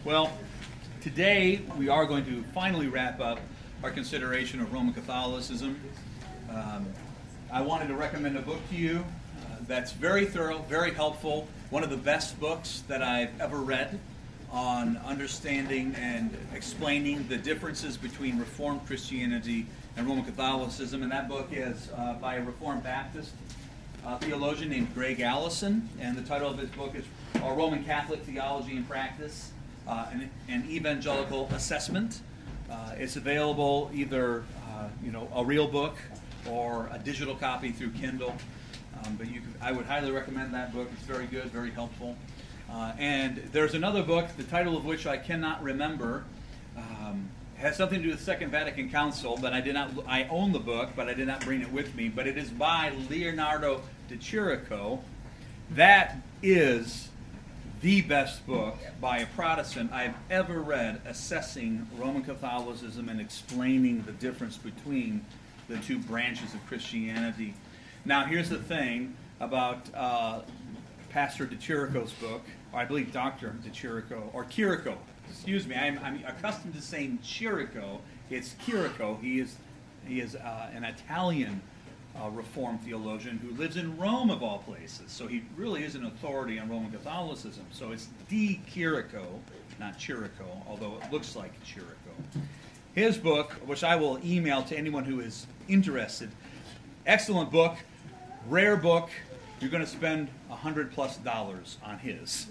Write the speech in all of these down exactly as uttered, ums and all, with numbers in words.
Well, today we are going to finally wrap up our consideration of Roman Catholicism. Um, I wanted to recommend a book to you uh, that's very thorough, very helpful, one of the best books that I've ever read on understanding and explaining the differences between Reformed Christianity and Roman Catholicism. And that book is uh, by a Reformed Baptist uh, theologian named Greg Allison. And the title of his book is uh, Roman Catholic Theology and Practice, uh, an, an Evangelical Assessment. Uh, it's available either uh, you know, a real book or a digital copy through Kindle. Um, but you can, I would highly recommend that book. It's very good, very helpful. Uh, and there's another book, the title of which I cannot remember. Um, has something to do with the Second Vatican Council, but I did not. I own the book, but I did not bring it with me. But it is by Leonardo de Chirico. That is the best book by a Protestant I've ever read assessing Roman Catholicism and explaining the difference between the two branches of Christianity. Now, here's the thing about uh, Pastor de Chirico's book, or I believe Doctor de Chirico, or Chirico. Excuse me, I'm, I'm accustomed to saying Chirico. It's Chirico. He is he is uh, an Italian uh, Reformed theologian who lives in Rome, of all places. So he really is an authority on Roman Catholicism. So it's de Chirico, not Chirico, although it looks like Chirico. His book, which I will email to anyone who is interested, excellent book, rare book. You're going to spend a hundred plus dollars on his.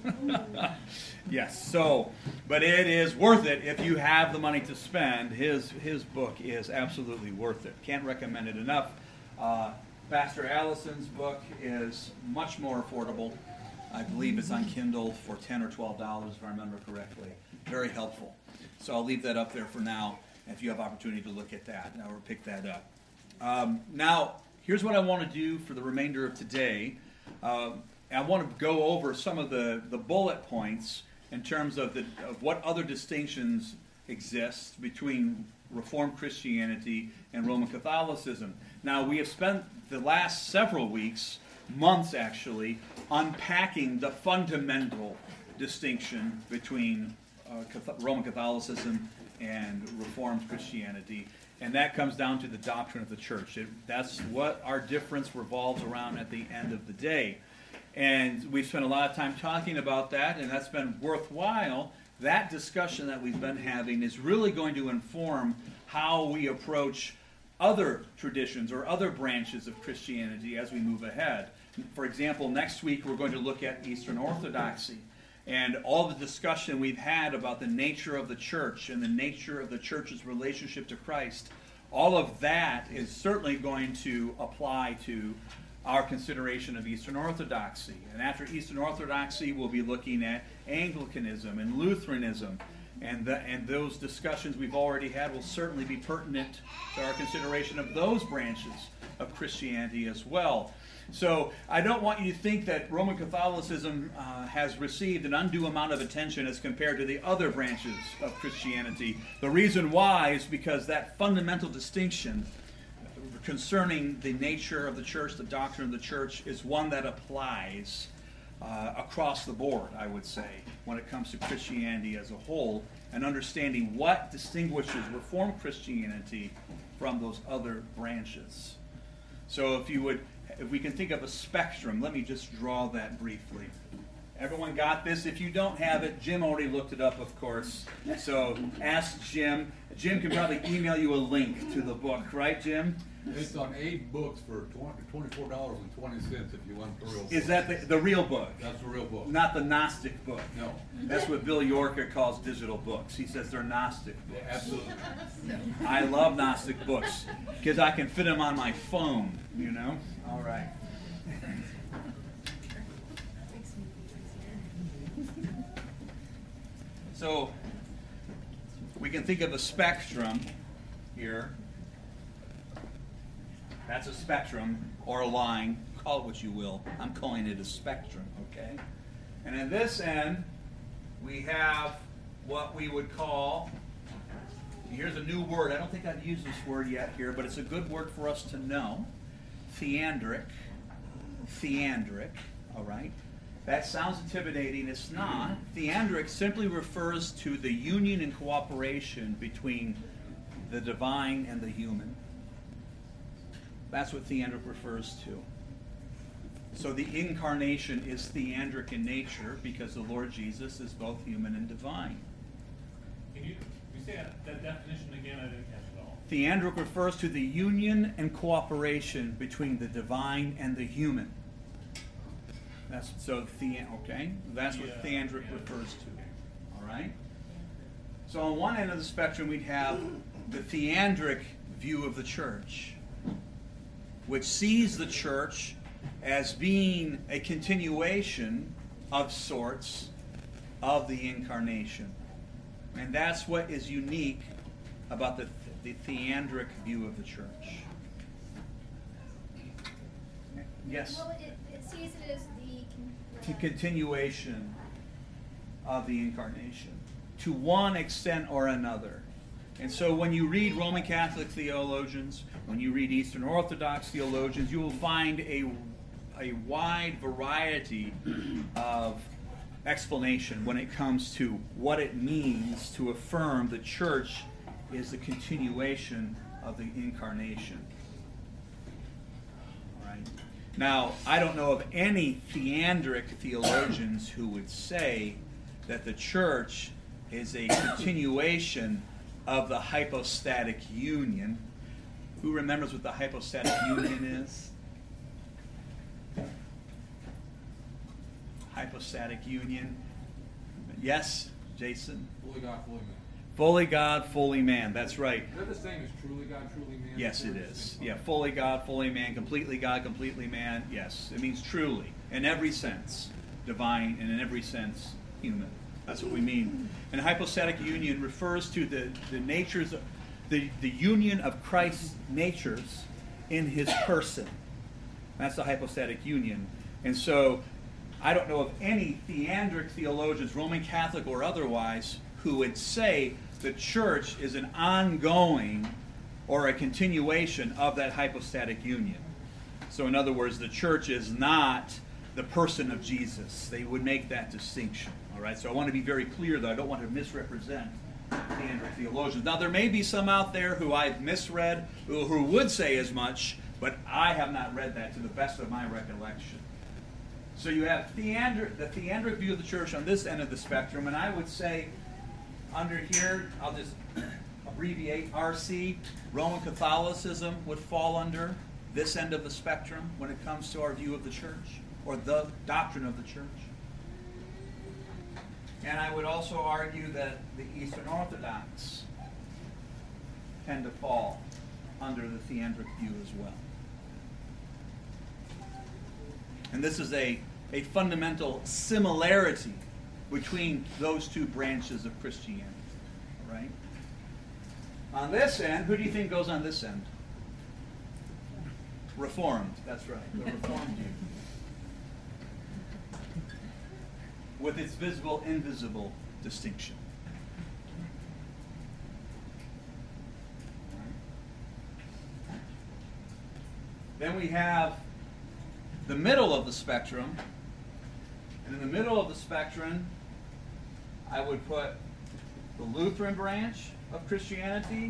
Yes, so, but it is worth it if you have the money to spend. His his book is absolutely worth it. Can't recommend it enough. Uh, Pastor Allison's book is much more affordable. I believe it's on Kindle for ten or twelve dollars, if I remember correctly. Very helpful. So I'll leave that up there for now. If you have opportunity to look at that or pick that up. Um, now, here's what I want to do for the remainder of today. Um, I want to go over some of the, the bullet points in terms of, the, of what other distinctions exist between Reformed Christianity and Roman Catholicism. Now, we have spent the last several weeks, months actually, unpacking the fundamental distinction between uh, Roman Catholicism and Reformed Christianity. And that comes down to the doctrine of the church. It, that's what our difference revolves around at the end of the day. And we've spent a lot of time talking about that, and that's been worthwhile. That discussion that we've been having is really going to inform how we approach other traditions or other branches of Christianity as we move ahead. For example, next week we're going to look at Eastern Orthodoxy. And all the discussion we've had about the nature of the church and the nature of the church's relationship to Christ, all of that is certainly going to apply to our consideration of Eastern Orthodoxy. And after Eastern Orthodoxy, we'll be looking at Anglicanism and Lutheranism. And, the, and those discussions we've already had will certainly be pertinent to our consideration of those branches of Christianity as well. So I don't want you to think that Roman Catholicism uh, has received an undue amount of attention as compared to the other branches of Christianity. The reason why is because that fundamental distinction concerning the nature of the church, the doctrine of the church, is one that applies uh, across the board, I would say, when it comes to Christianity as a whole, and understanding what distinguishes Reformed Christianity from those other branches. So if you would If we can think of a spectrum, let me just draw that briefly. Everyone got this? If you don't have it, Jim already looked it up, of course. So ask Jim. Jim can probably email you a link to the book, right, Jim? It's on eight books for twenty-four dollars and twenty cents if you want the real book. Is that the, the real book? That's the real book. Not the Gnostic book? No. That's what Bill Yorker calls digital books. He says they're Gnostic books. Yeah, absolutely. I love Gnostic books because I can fit them on my phone, you know? All right. So we can think of a spectrum here. That's a spectrum or a line. Call it what you will. I'm calling it a spectrum, okay? And at this end, we have what we would call, here's a new word. I don't think I've used this word yet here, but it's a good word for us to know. Theandric. Theandric, all right? That sounds intimidating. It's not. Theandric simply refers to the union and cooperation between the divine and the human. That's what theandric refers to. So the incarnation is theandric in nature because the Lord Jesus is both human and divine. Can you, you say that, that definition again? I didn't catch it all. Theandric refers to the union and cooperation between the divine and the human. That's so the okay. That's what Yeah, theandric yeah. refers to. All right. So on one end of the spectrum, we'd have the theandric view of the church, which sees the church as being a continuation of sorts of the incarnation. And that's what is unique about the, the theandric view of the church. Yes? Well, it, it sees it as the To continuation of the incarnation, to one extent or another. And so when you read Roman Catholic theologians, when you read Eastern Orthodox theologians, you will find a, a wide variety of explanation when it comes to what it means to affirm the church is the continuation of the incarnation. All right. Now, I don't know of any theandric theologians who would say that the church is a continuation of the hypostatic union. Who remembers what the hypostatic union is? Hypostatic union. Yes, Jason? Fully God, fully man. Fully God, fully man. That's right. Is that the same as truly God, truly man? Yes, it is. Yeah, fully God, fully man, completely God, completely man. Yes, it means truly, in every sense, divine, and in every sense, human. That's what we mean. And hypostatic union refers to the, the natures, of, the, the union of Christ's natures in his person. That's the hypostatic union. And so, I don't know of any theandric theologians, Roman Catholic or otherwise, who would say the church is an ongoing or a continuation of that hypostatic union. So in other words, the church is not the person of Jesus. They would make that distinction. All right. So I want to be very clear that I don't want to misrepresent theandric theologians. Now there may be some out there who I've misread who, who would say as much, but I have not read that to the best of my recollection. So you have theandric, the theandric view of the church on this end of the spectrum, and I would say under here, I'll just abbreviate R C, Roman Catholicism would fall under this end of the spectrum when it comes to our view of the church, or the doctrine of the church. And I would also argue that the Eastern Orthodox tend to fall under the theandric view as well. And this is a, a fundamental similarity between those two branches of Christianity. All right? On this end, who do you think goes on this end? Reformed. That's right. The Reformed view. With its visible, invisible distinction. Then we have the middle of the spectrum. And in the middle of the spectrum, I would put the Lutheran branch of Christianity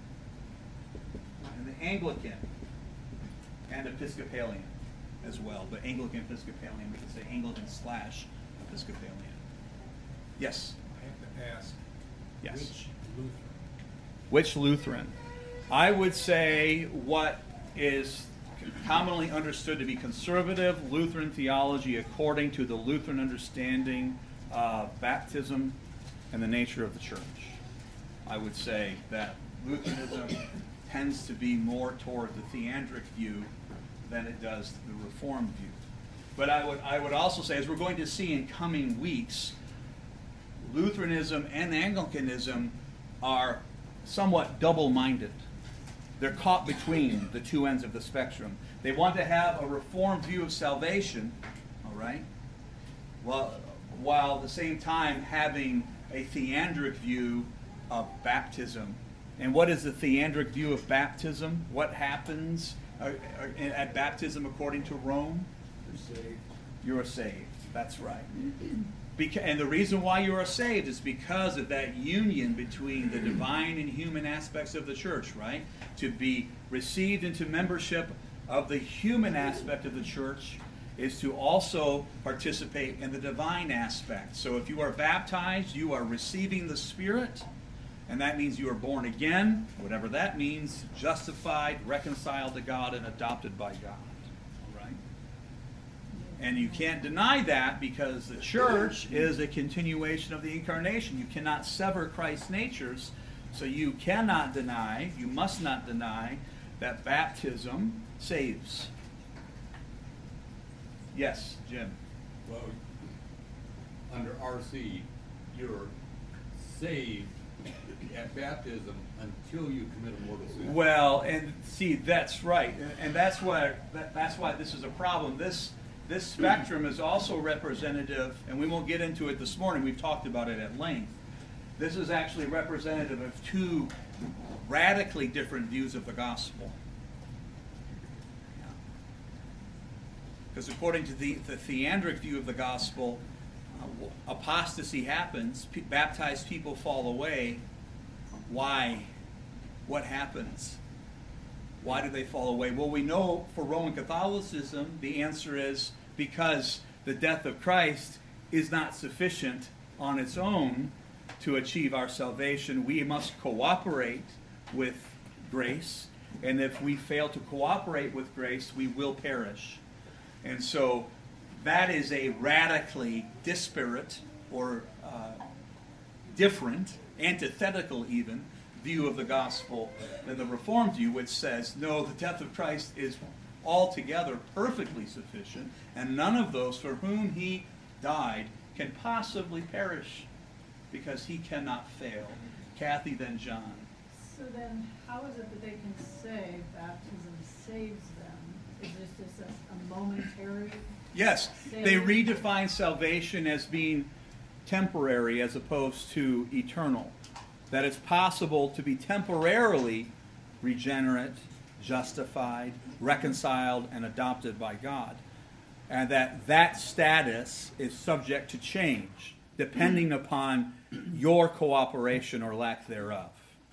and the Anglican and Episcopalian as well. But Anglican, Episcopalian, we could say Anglican slash Episcopalian. Yes? I have to ask, Yes. which Lutheran? Which Lutheran? I would say what is commonly understood to be conservative Lutheran theology according to the Lutheran understanding of baptism and the nature of the church. I would say that Lutheranism tends to be more toward the theandric view than it does the Reformed view. But I would, I would also say, as we're going to see in coming weeks, Lutheranism and Anglicanism are somewhat double-minded. They're caught between the two ends of the spectrum. They want to have a Reformed view of salvation, all right, while, while at the same time having a theandric view of baptism. And what is the theandric view of baptism? What happens uh, uh, at baptism according to Rome? You're saved. You're saved. That's right. Beca- and the reason why you are saved is because of that union between the divine and human aspects of the church, right? To be received into membership of the human aspect of the church is to also participate in the divine aspect. So if you are baptized, you are receiving the Spirit, and that means you are born again, whatever that means, justified, reconciled to God, and adopted by God. All right? And you can't deny that because the church is a continuation of the incarnation. You cannot sever Christ's natures, so you cannot deny, you must not deny, that baptism saves. Yes, Jim. Well, under R C, you're saved at baptism until you commit a mortal sin. Well, and see, that's right, and, and that's why that, that's why this is a problem. This this spectrum is also representative, and we won't get into it this morning. We've talked about it at length. This is actually representative of two radically different views of the gospel. Because according to the, the theandric view of the gospel, uh, apostasy happens, P- baptized people fall away. Why? What happens? Why do they fall away? Well, we know for Roman Catholicism, the answer is because the death of Christ is not sufficient on its own to achieve our salvation. We must cooperate with grace, and if we fail to cooperate with grace, we will perish. And so that is a radically disparate or uh, different, antithetical even, view of the gospel than the Reformed view, which says, no, the death of Christ is altogether perfectly sufficient, and none of those for whom he died can possibly perish because he cannot fail. Kathy, then John. So then, how is it that they can say baptism saves them? Is this just a, a momentary? Yes, they redefine salvation as being temporary as opposed to eternal. That it's possible to be temporarily regenerate, justified, reconciled, and adopted by God. And that that status is subject to change depending upon your cooperation or lack thereof.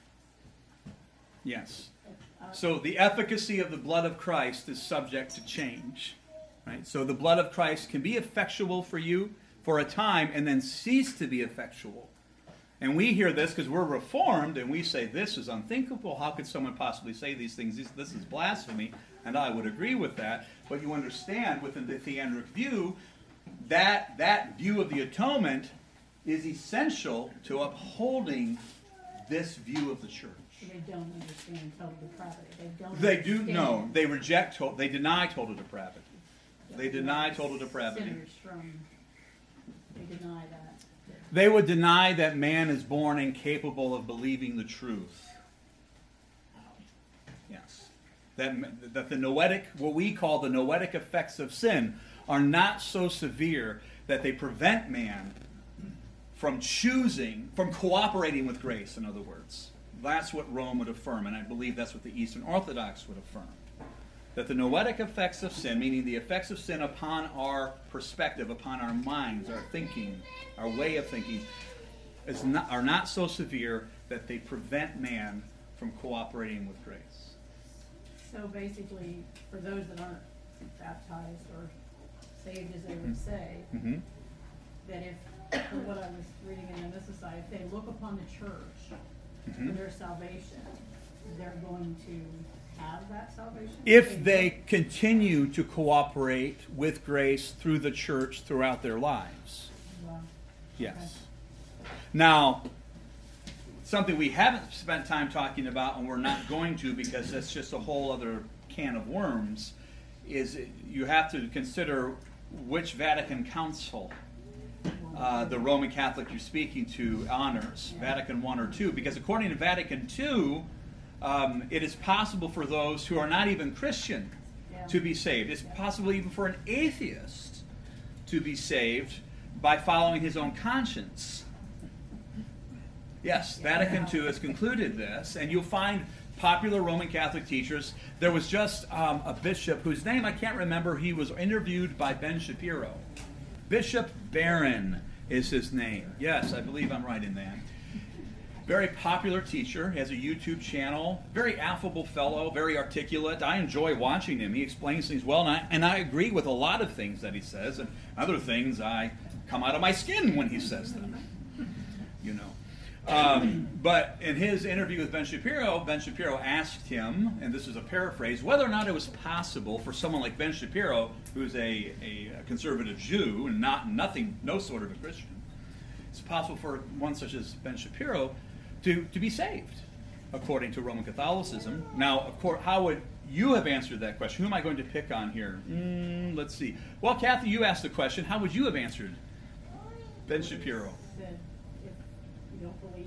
Yes. So the efficacy of the blood of Christ is subject to change. Right? So the blood of Christ can be effectual for you for a time and then cease to be effectual. And we hear this because we're Reformed and we say, this is unthinkable. How could someone possibly say these things? This, this is blasphemy. And I would agree with that. But you understand within the theandric view, that, that view of the atonement is essential to upholding this view of the church. They don't understand total depravity. They don't They do, understand no. They reject, to, they deny total depravity. They that deny total depravity. Sinners from, they deny that. They would deny that man is born incapable of believing the truth. Yes. That, that the noetic, what we call the noetic effects of sin, are not so severe that they prevent man from choosing, from cooperating with grace, in other words. That's what Rome would affirm, and I believe that's what the Eastern Orthodox would affirm. That the noetic effects of sin, meaning the effects of sin upon our perspective, upon our minds, our thinking, our way of thinking, is not, are not so severe that they prevent man from cooperating with grace. So basically, for those that aren't baptized or saved, as they would say, Mm-hmm. that if, for what I was reading in the Mississippi, if they look upon the church Mm-hmm. for their salvation, they're going to have that salvation? If they continue to cooperate with grace through the church throughout their lives. Wow. Yes. Now, something we haven't spent time talking about, and we're not going to because that's just a whole other can of worms, is you have to consider which Vatican Council uh, the Roman Catholic you're speaking to honors, Vatican One or Two, because according to Vatican Two, um, it is possible for those who are not even Christian Yeah. to be saved. It's possible even for an atheist to be saved by following his own conscience. Yes, Vatican Two has concluded this, and you'll find popular Roman Catholic teachers. There was just um, a bishop whose name I can't remember. He was interviewed by Ben Shapiro. Bishop Barron is his name. Yes, I believe I'm right in that. Very popular teacher, has a YouTube channel, very affable fellow, very articulate. I enjoy watching him. He explains things well, and I, and I agree with a lot of things that he says, and other things I come out of my skin when he says them, you know. Um, but in his interview with Ben Shapiro, Ben Shapiro asked him, and this is a paraphrase, whether or not it was possible for someone like Ben Shapiro, who's a, a conservative Jew and not nothing, no sort of a Christian, it's possible for one such as Ben Shapiro to, to be saved, according to Roman Catholicism. Now, of course, how would you have answered that question? Who am I going to pick on here? Mm, let's see. Well, Kathy, you asked the question. How would you have answered Ben Shapiro? Said, if you don't believe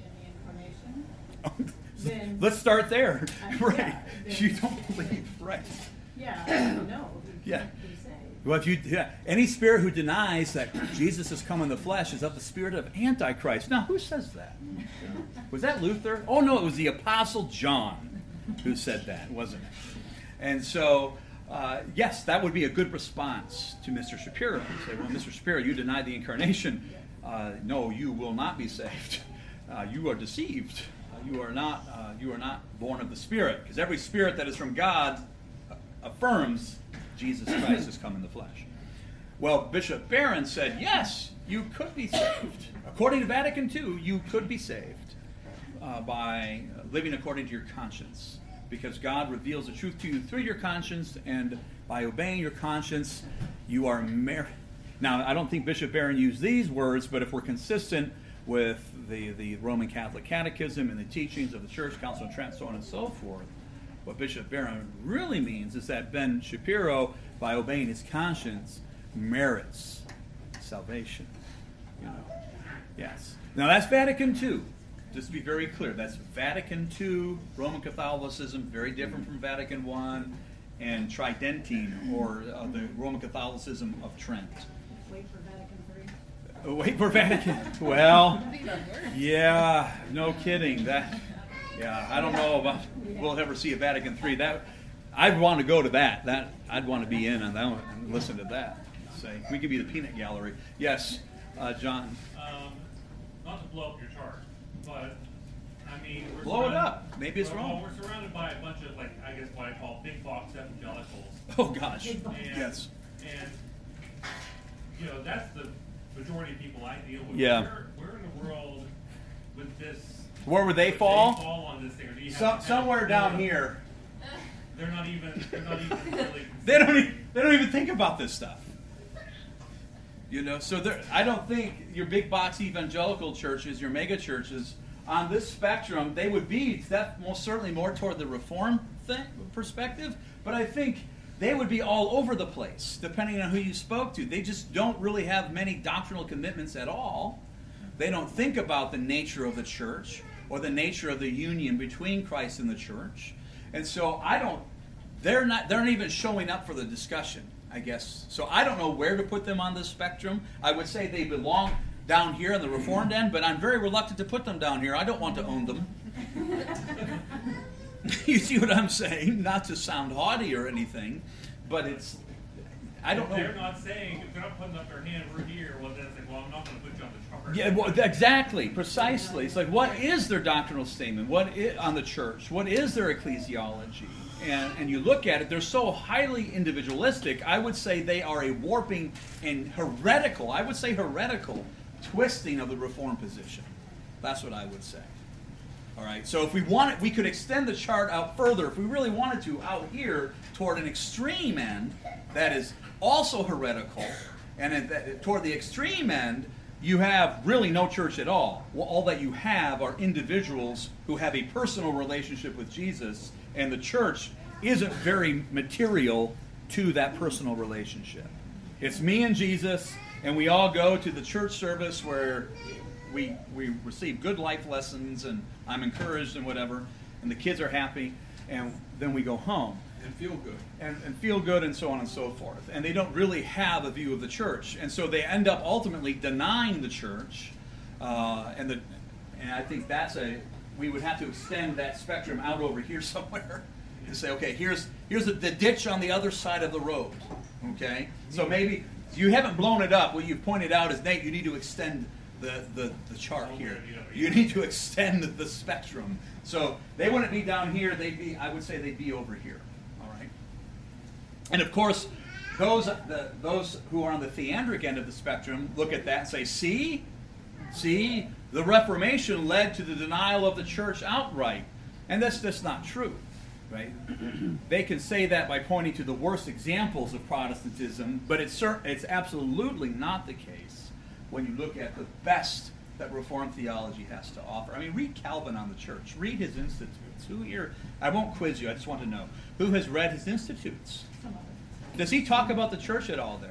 in the incarnation, then Let's start there. Uh, right. yeah, then- you don't believe, right. yeah, you know, you Yeah. can't be saved. Well, if you yeah, any spirit who denies that Jesus has come in the flesh is of the spirit of Antichrist. Now, who says that? Was that Luther? Oh no, it was the Apostle John who said that, wasn't it? And so, uh, yes, that would be a good response to Mister Shapiro. Say, well, Mister Shapiro, you denied the incarnation. Uh, no, you will not be saved. Uh, you are deceived. Uh, you are not. Uh, you are not born of the Spirit, because every spirit that is from God uh, affirms Jesus Christ has come in the flesh. Well, Bishop Barron said, yes, you could be saved. According to Vatican Two, you could be saved uh, by living according to your conscience, because God reveals the truth to you through your conscience, and by obeying your conscience, you are married. Now, I don't think Bishop Barron used these words, but if we're consistent with the, the Roman Catholic Catechism and the teachings of the Church, Council of Trent, so on and so forth, what Bishop Barron really means is that Ben Shapiro, by obeying his conscience, merits salvation. You know, yes. Now that's Vatican Two. Just to be very clear, that's Vatican Two, Roman Catholicism, very different from Vatican One, and Tridentine, or uh, the Roman Catholicism of Trent. Wait for Vatican Three. Uh, Wait for Vatican. Well, yeah, no kidding. That. Yeah, I don't know about we'll ever see a Vatican Three. That I'd want to go to that. That I'd want to be in on that one and listen to that. Say we could be the peanut gallery. Yes, uh, John. Um, not to blow up your chart, but I mean, we're Blow it surrounded- up. Maybe it's well, wrong. Well, we're surrounded by a bunch of, like, I guess what I call big box evangelicals. Oh gosh. And, Yes. And you know, that's the majority of people I deal with. Yeah. Where, where in the world would this? Where would they would fall? They fall on this thing? Or do you have Some, to- somewhere down here. They're not even. They're not even really. They don't. e- They don't even think about this stuff. You know. So there, I don't think your big box evangelical churches, your mega churches, on this spectrum, they would be that most certainly more toward the Reform thing, perspective. But I think they would be all over the place, depending on who you spoke to. They just don't really have many doctrinal commitments at all. They don't think about the nature of the church or the nature of the union between Christ and the church. And so I don't, they're not, they're not even showing up for the discussion, I guess. So I don't know where to put them on this spectrum. I would say they belong down here on the Reformed end, but I'm very reluctant to put them down here. I don't want to own them. You see what I'm saying? Not to sound haughty or anything, but it's, I don't If know. They're not saying, if they're not putting up their hand, we're here, well, then it's like, well, I'm not going to put you on the chart. Yeah, well, exactly, precisely. It's like, what is their doctrinal statement? What is, on the church? What is their ecclesiology? And and you look at it, they're so highly individualistic. I would say they are a warping and heretical. I would say heretical twisting of the Reformed position. That's what I would say. All right. So if we wanted, we could extend the chart out further. If we really wanted to, out here toward an extreme end that is also heretical, and at that, toward the extreme end, you have really no church at all. Well, all that you have are individuals who have a personal relationship with Jesus, and the church isn't very material to that personal relationship. It's me and Jesus, and we all go to the church service where we we receive good life lessons, and I'm encouraged and whatever, and the kids are happy, and then we go home. And feel good. And, and feel good and so on and so forth. And they don't really have a view of the church. And so they end up ultimately denying the church. Uh, and the and I think that's a, we would have to extend that spectrum out over here somewhere and say, okay, here's here's the, the ditch on the other side of the road. Okay? So maybe You haven't blown it up. What you've pointed out is, Nate, you need to extend the, the, the chart here. You need to extend the spectrum. So they wouldn't be down here. They'd be, I would say they'd be over here. All right. And of course, those, the, those who are on the theandric end of the spectrum look at that and say, see? See? The Reformation led to the denial of the church outright. And that's just not true. Right? They can say that by pointing to the worst examples of Protestantism, but it's cer- it's absolutely not the case when you look at the best that Reformed theology has to offer. I mean, read Calvin on the church. Read his Institutes. Who here? I won't quiz you. I just want to know who has read his Institutes. Does he talk about the church at all there?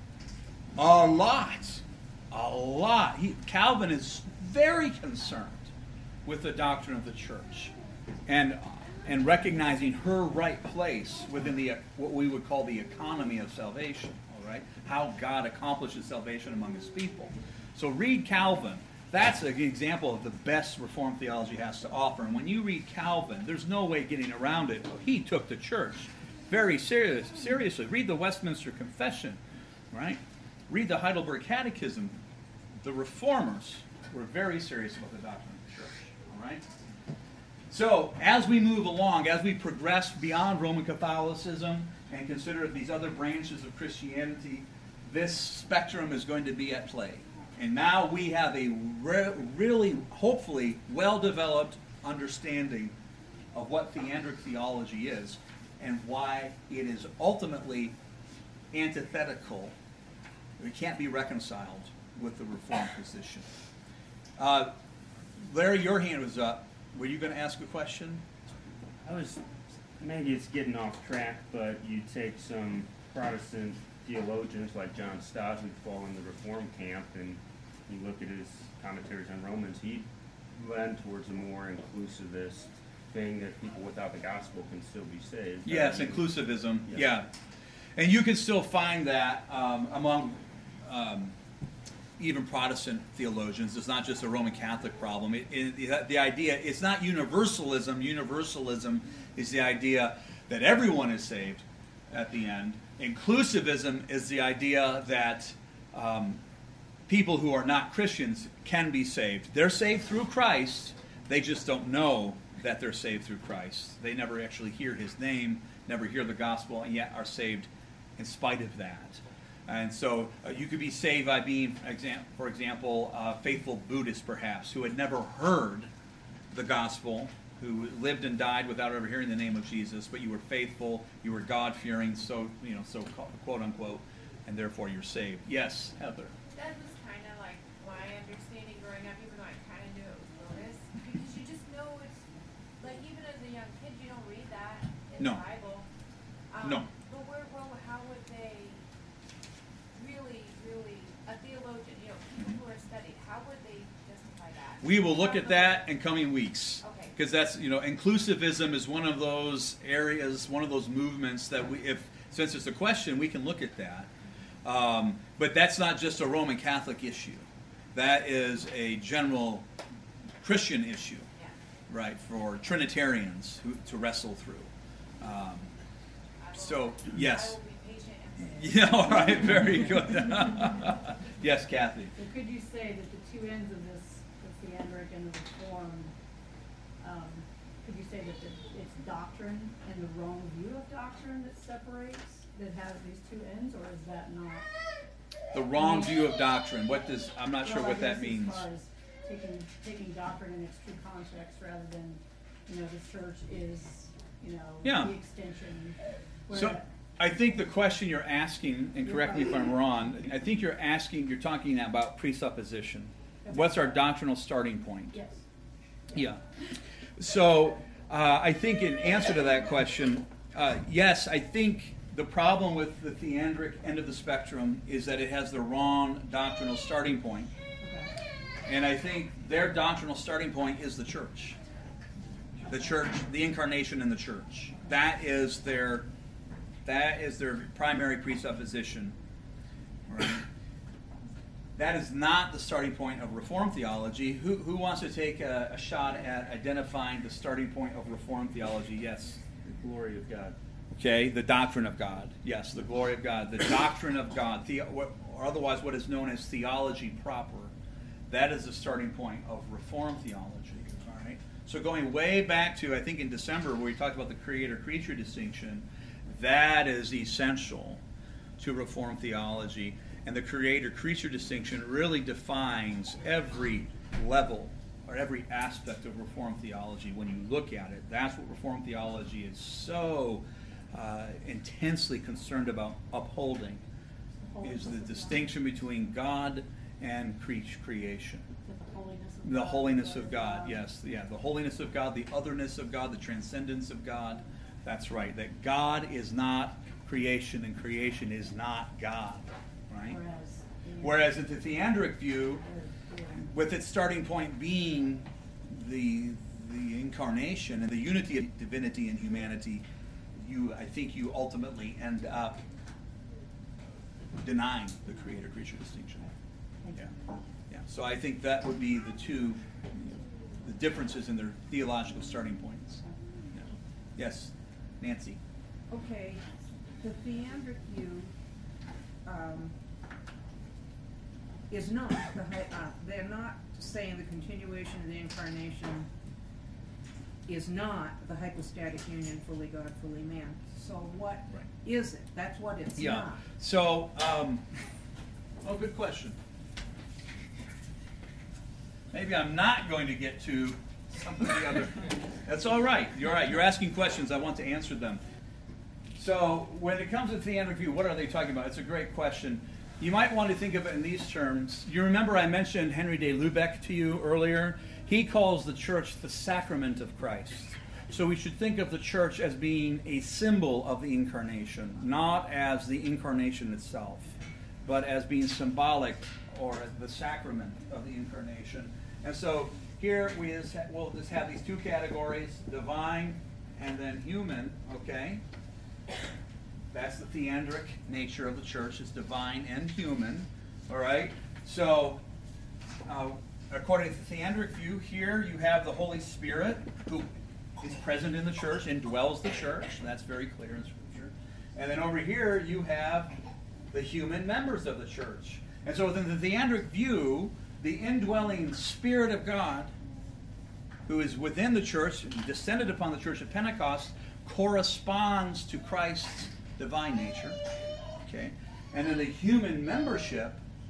A lot, a lot. He, Calvin is very concerned with the doctrine of the church, and. and recognizing her right place within the what we would call the economy of salvation, all right? How God accomplishes salvation among his people. So read Calvin. That's an example of the best Reformed theology has to offer. And when you read Calvin, there's no way getting around it. He took the church very serious, seriously. Read the Westminster Confession, right? Read the Heidelberg Catechism. The Reformers were very serious about the doctrine of the church, all right? So, as we move along, as we progress beyond Roman Catholicism and consider these other branches of Christianity, this spectrum is going to be at play. And now we have a re- really, hopefully, well-developed understanding of what theandric theology is and why it is ultimately antithetical. It can't be reconciled with the Reformed position. Uh, Larry, your hand was up. Were you going to ask a question? I was, maybe it's getting off track, but you take some Protestant theologians like John Stott, who fall in the Reform camp, and you look at his commentaries on Romans, he led towards a more inclusivist thing that people without the gospel can still be saved. Yes, I mean, inclusivism, yes. yeah. And you can still find that um, among um, even Protestant theologians. It's not just a Roman Catholic problem. It, it, the idea, it's not universalism. Universalism is the idea that everyone is saved at the end. Inclusivism is the idea that um, people who are not Christians can be saved. They're saved through Christ. They just don't know that they're saved through Christ. They never actually hear his name, never hear the gospel, and yet are saved in spite of that. And so uh, you could be saved by being, for example, a faithful Buddhist perhaps, who had never heard the gospel, who lived and died without ever hearing the name of Jesus, but you were faithful, you were God-fearing, so, you know, so quote unquote, and therefore you're saved. Yes, Heather. That was kind of like my understanding growing up, even though I kind of knew it was Buddhist, because you just know it's, like, even as a young kid, you don't read that in No. the Bible. Um, No. But where, well, how would they really, really, a theologian, you know, people who are studied, how would they justify that? We will look at that in coming weeks. Okay. Because that's, you know, inclusivism is one of those areas, one of those movements that we, if, since it's a question, we can look at that. Um, but that's not just a Roman Catholic issue. That is a general Christian issue, Yeah. right, for Trinitarians who, to wrestle through. Um, I will- so, I yes. will be patient and wait. Yeah, all right, very good. Yes, Kathy. So could you say that the two ends of this, the theandric and the reformed, um, could you say that the, it's doctrine and the wrong view of doctrine that separates, that has these two ends, or is that not? The wrong view of doctrine. What does, I'm not sure Well, I what that guess means. As far as taking, taking doctrine in its true context rather than, you know, the church is, you know, Yeah. the extension. So where- I think the question you're asking, and correct me if I'm wrong, I think you're asking, you're talking about presupposition. What's our doctrinal starting point? Yes. Yeah. So uh, I think in answer to that question, uh, yes, I think the problem with the theandric end of the spectrum is that it has the wrong doctrinal starting point. Okay. And I think their doctrinal starting point is the church. The church, the incarnation in the church. That is their that is their primary presupposition. Right? That is not the starting point of Reformed theology. Who, who wants to take a, a shot at identifying the starting point of Reformed theology? Yes. The glory of God. Okay, the doctrine of God. Yes, the glory of God. The doctrine of God, the, or otherwise what is known as theology proper. That is the starting point of Reformed theology. All right. So going way back to, I think in December, where we talked about the creator-creature distinction, that is essential to Reformed theology. And the creator-creature distinction really defines every level or every aspect of Reformed theology when you look at it. That's what Reformed theology is so uh, intensely concerned about upholding, is the distinction between God and cre- creation. The holiness of The God. holiness of God, yes. Yeah, the holiness of God, the otherness of God, the transcendence of God. That's right. That God is not creation and creation is not God. Right? Whereas, the- Whereas in the theandric view, the- the- with its starting point being the the incarnation and the unity of divinity and humanity, you I think you ultimately end up denying the creator-creature distinction. Yeah, yeah. So I think that would be the two the differences in their theological starting points. Yeah. Yes, Nancy. Okay, the theandric view um, is not, the hy- uh, they're not saying the continuation of the incarnation is not the hypostatic union, fully God, fully man. So what Right. is it? That's what it's Yeah. not. So, um, oh, good question. Maybe I'm not going to get to some of the other. That's all right. You're right. You're asking questions. I want to answer them. So, when it comes to theandric view, what are they talking about? It's a great question. You might want to think of it in these terms. You remember I mentioned Henry de Lubeck to you earlier? He calls the church the sacrament of Christ. So we should think of the church as being a symbol of the incarnation, not as the incarnation itself, but as being symbolic or the sacrament of the incarnation. And so here we just ha- we'll just have these two categories, divine and then human, okay? That's the theandric nature of the church, is divine and human, all right? So, uh, according to the theandric view, here you have the Holy Spirit, who is present in the church and dwells the church. That's very clear in Scripture. And then over here you have the human members of the church. And so within the theandric view, the indwelling Spirit of God, who is within the church and descended upon the church at Pentecost, corresponds to Christ's divine nature. Okay? And then the human membership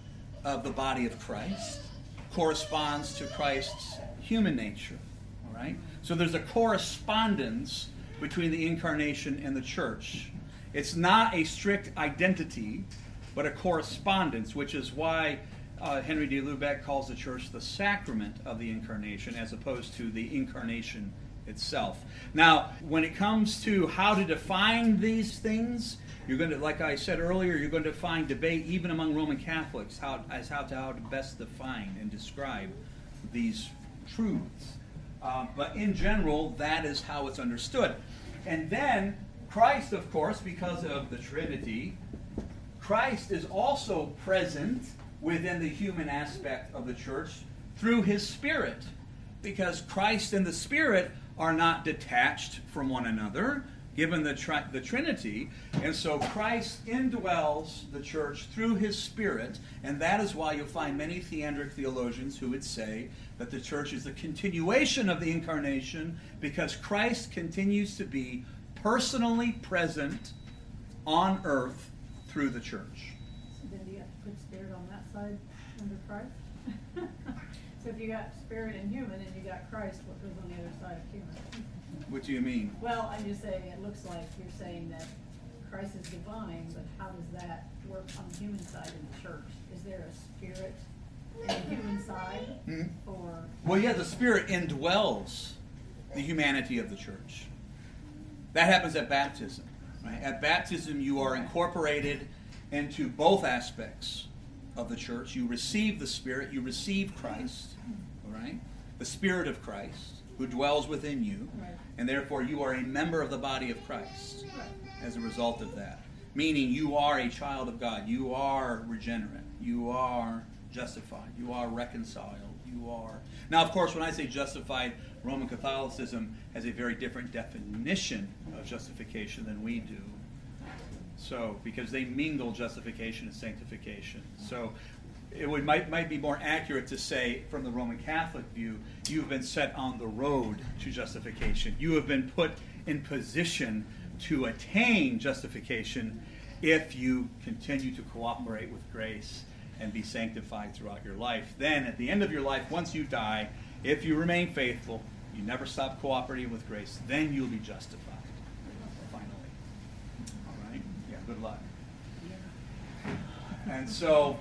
of the body of Christ corresponds to Christ's human nature. All right? So there's a correspondence between the incarnation and the church. It's not a strict identity, but a correspondence, which is why uh, Henry de Lubeck calls the church the sacrament of the incarnation as opposed to the incarnation itself. Now, when it comes to how to define these things, you're going to, like I said earlier, you're going to find debate even among Roman Catholics how, as how to, how to best define and describe these truths. Uh, but in general, that is how it's understood. And then Christ, of course, because of the Trinity, Christ is also present within the human aspect of the church through his Spirit, because Christ and the Spirit are not detached from one another, given the, tri- the Trinity. And so Christ indwells the church through his Spirit, and that is why you'll find many theandric theologians who would say that the church is the continuation of the incarnation, because Christ continues to be personally present on earth through the church. So then do you have to put Spirit on that side under Christ? So if you got Spirit and human and you got Christ, what goes on the other side of human? What do you mean? Well, I'm just saying, it looks like you're saying that Christ is divine, but how does that work on the human side in the church? Is there a Spirit in the human side? Hmm? Or, Well, yeah, the Spirit indwells the humanity of the church. That happens at baptism. Right? At baptism, you are incorporated into both aspects of the church. You receive the Spirit, you receive Christ, all right? The Spirit of Christ, who dwells within you, Right. and therefore you are a member of the body of Christ Right. as a result of that. Meaning you are a child of God. You are regenerate. You are justified. You are reconciled. You you are. Now, of course, when I say justified, Roman Catholicism has a very different definition of justification than we do. So, because they mingle justification and sanctification. So, it would might might be more accurate to say, from the Roman Catholic view, you have been set on the road to justification. You have been put in position to attain justification if you continue to cooperate with grace and be sanctified throughout your life. Then, at the end of your life, once you die, if you remain faithful, you never stop cooperating with grace, then you'll be justified. Finally. All right? Yeah, good luck. And so,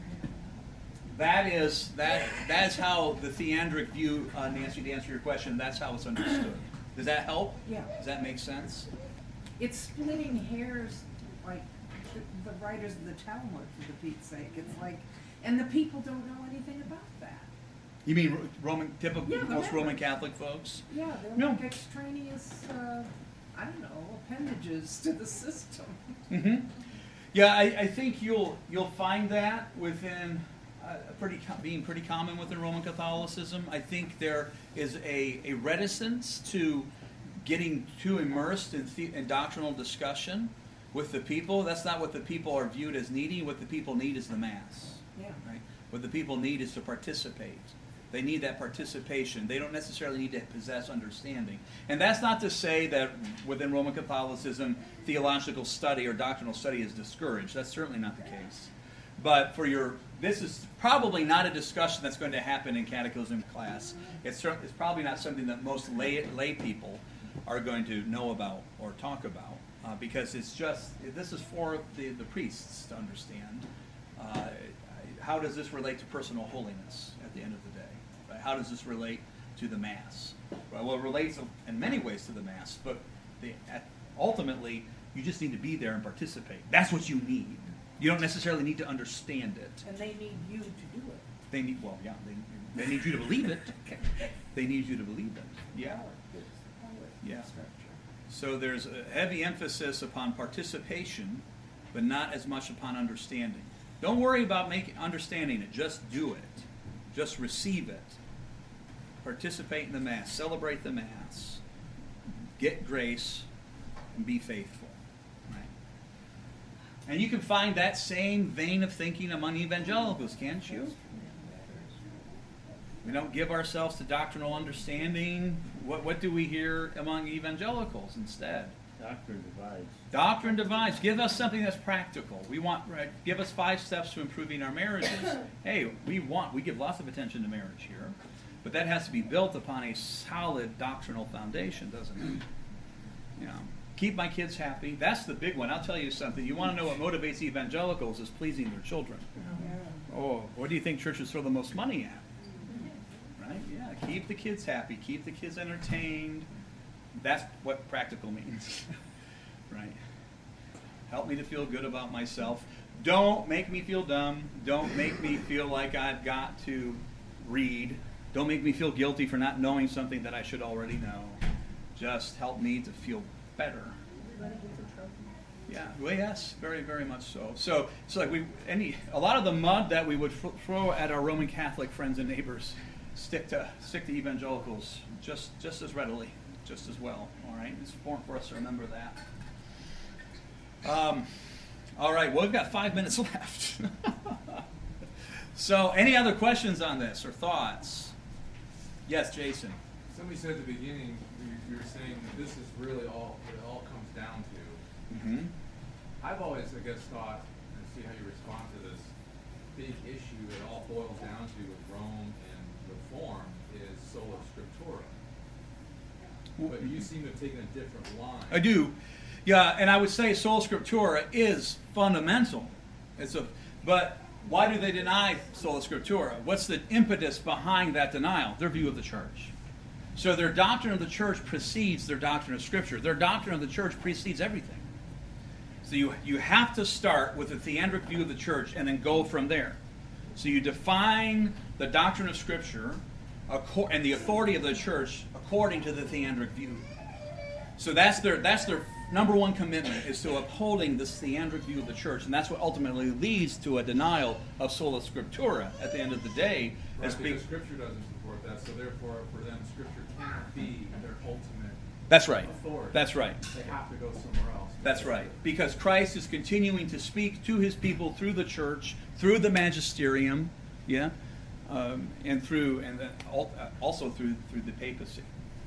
that is that. That's how the theandric view, uh, Nancy, to answer your question, that's how it's understood. Does that help? Yeah. Does that make sense? It's splitting hairs, like the, the writers of the Talmud, for the Pete's sake. It's like, and the people don't know anything about that. You mean Ro- Roman, typical, Yeah, the most Roman members. Catholic folks? Yeah, they're No. like extraneous, uh, I don't know, appendages to the system. Mm-hmm. Yeah, I, I think you'll you'll find that within uh, pretty co- being pretty common within Roman Catholicism. I think there is a, a reticence to getting too immersed in, the, in doctrinal discussion with the people. That's not what the people are viewed as needing. What the people need is the Mass. Yeah. Right? What the people need is to participate. They need that participation. They don't necessarily need to possess understanding. And that's not to say that within Roman Catholicism, theological study or doctrinal study is discouraged. That's certainly not the case. But for your, this is probably not a discussion that's going to happen in catechism class. It's, cer- it's probably not something that most lay, lay people are going to know about or talk about. Uh, because it's just, this is for the, the priests to understand. Uh, how does this relate to personal holiness at the end of the day? Right? How does this relate to the Mass? Well, it relates in many ways to the Mass, but the, at, ultimately, you just need to be there and participate. That's what you need. You don't necessarily need to understand it. And they need you to do it. They need, well, yeah, they, they need you to believe it. They need you to believe it. Yeah. Yeah. So there's a heavy emphasis upon participation, but not as much upon understanding. Don't worry about making understanding it. Just do it. Just receive it. Participate in the Mass. Celebrate the Mass. Get grace and be faithful. Right? And you can find that same vein of thinking among evangelicals, can't you? We don't give ourselves to doctrinal understanding. What, what do we hear among evangelicals instead? Doctrine divides. Doctrine divides. Give us something that's practical. We want, right, give us five steps to improving our marriages. Hey, we want, we give lots of attention to marriage here, but that has to be built upon a solid doctrinal foundation, doesn't it? You know, keep my kids happy. That's the big one. I'll tell you something. You want to know what motivates evangelicals is pleasing their children. Oh, what do you think churches throw the most money at? Right? Yeah, keep the kids happy. Keep the kids entertained. That's what practical means, right? Help me to feel good about myself. Don't make me feel dumb. Don't make me feel like I've got to read. Don't make me feel guilty for not knowing something that I should already know. Just help me to feel better. Yeah, well, yes, very, very much so. So it's like we any a lot of the mud that we would f- throw at our Roman Catholic friends and neighbors stick to stick to evangelicals just just as readily. Just as well, all right? It's important for us to remember that. Um, all right, well, we've got five minutes left. So, any other questions on this or thoughts? Yes, Jason. Somebody said at the beginning, you were saying that this is really all what it all comes down to. Mm-hmm. I've always, I guess, thought, and see how you respond to this, big issue that all boils down to with Rome and Reform is sola scriptura. But you seem to have taken a different line. I do. Yeah, and I would say sola scriptura is fundamental. It's a, but why do they deny sola scriptura? What's the impetus behind that denial? Their view of the church. So their doctrine of the church precedes their doctrine of Scripture. Their doctrine of the church precedes everything. So you, you have to start with a theandric view of the church and then go from there. So you define the doctrine of Scripture and the authority of the church according to the theandric view. So that's their that's their number one commitment is to upholding this theandric view of the church, and that's what ultimately leads to a denial of sola scriptura at the end of the day. Right, as being- because Scripture doesn't support that, so therefore, for them, Scripture cannot be their ultimate That's right. authority. That's right. They have to go somewhere else. That's right. Because Christ is continuing to speak to his people through the church, through the magisterium, yeah, um, and through, and then al- uh, also through through the papacy.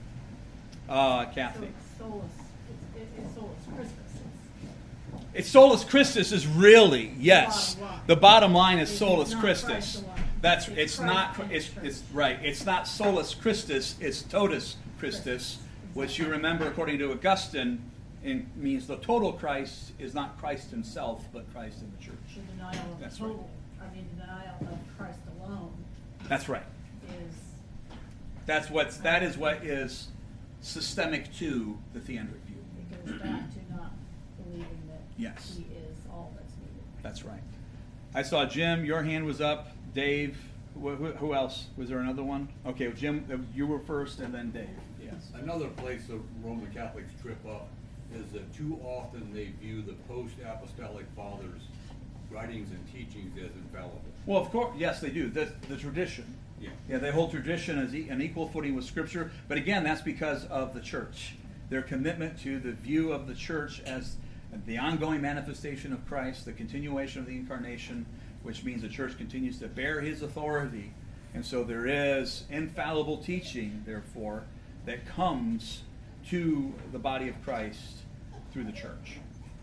Uh, Kathy. So solus, it's, it- it's solus Christus. It's- It's solus Christus is really, yes. Bottom line. The bottom line is It's solus not Christus. Christ alone. That's It's it's Christ not and it's Christ. it's right. It's not solus Christus. It's totus Christus, which you remember according to Augustine, in, means the total Christ is not Christ himself, but Christ in the church. The denial of That's the right. total, I mean, the denial of Christ alone That's right. is, That's what's that is what is systemic to the theandric view. it goes back to not believing that Yes. he is all that's needed. That's right. I saw Jim. Your hand was up. Dave. Wh- who, who else? Was there another one? Okay, Jim. uh, You were first, and then Dave. Yes. Another place that Roman Catholics trip up is that too often they view the post-apostolic fathers' writings and teachings as infallible. Well, of course, yes, they do. The, the tradition. Yeah. Yeah, they hold tradition as e- an equal footing with Scripture. But again, that's because of the church. Their commitment to the view of the church as the ongoing manifestation of Christ, the continuation of the incarnation, which means the church continues to bear his authority. And so there is infallible teaching, therefore, that comes to the body of Christ through the church.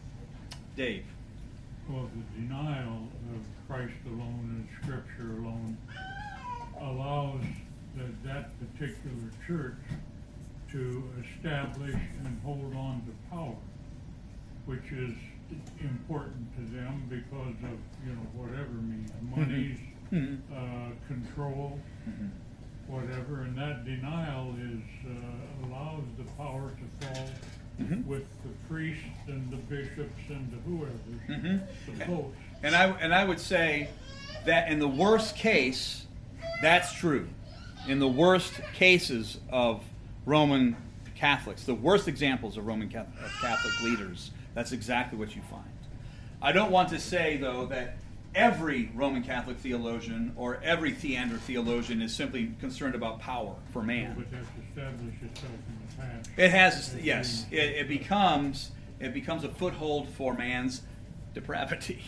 Dave. Well, the denial of Christ alone and Scripture alone allows that, that particular church to establish and hold on to power, which is important to them because of, you know, whatever means, monies, Mhm. uh, control, Mhm. whatever, and that denial is, uh, allows the power to fall Mhm. with the priests and the bishops and the whoever, Mhm. the popes. And I and I would say that in the worst case, that's true. In the worst cases of Roman Catholics, the worst examples of Roman Catholic, of Catholic leaders, that's exactly what you find. I don't want to say, though, that every Roman Catholic theologian or every theandric theologian is simply concerned about power for man. But that's established itself in the past. It has, As yes. being- It, it becomes it becomes a foothold for man's depravity.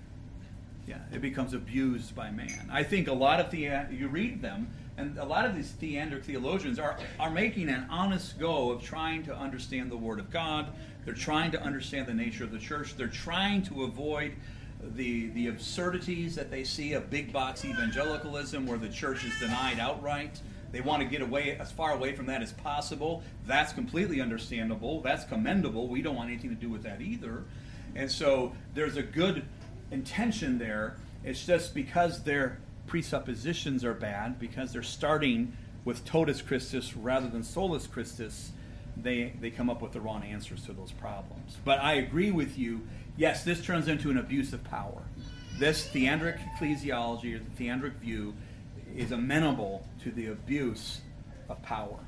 Yeah, it becomes abused by man. I think a lot of the you read them, and a lot of these theandric theologians are are making an honest go of trying to understand the Word of God. They're trying to understand the nature of the church. They're trying to avoid the the absurdities that they see of big box evangelicalism, where the church is denied outright. They want to get away as far away from that as possible. That's completely understandable. That's commendable. We don't want anything to do with that either. And so there's a good intention there. It's just because their presuppositions are bad, because they're starting with totus Christus rather than solus Christus, they, they come up with the wrong answers to those problems. But I agree with you. Yes, this turns into an abuse of power. This theandric ecclesiology, or the theandric view, is amenable to the abuse of power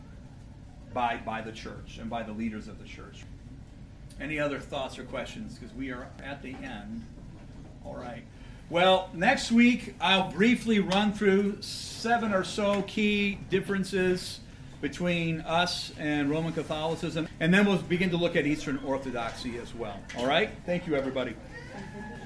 by, by the church and by the leaders of the church. Any other thoughts or questions? Because we are at the end. All right. Well, next week I'll briefly run through seven or so key differences between us and Roman Catholicism, and then we'll begin to look at Eastern Orthodoxy as well. All right? Thank you, everybody.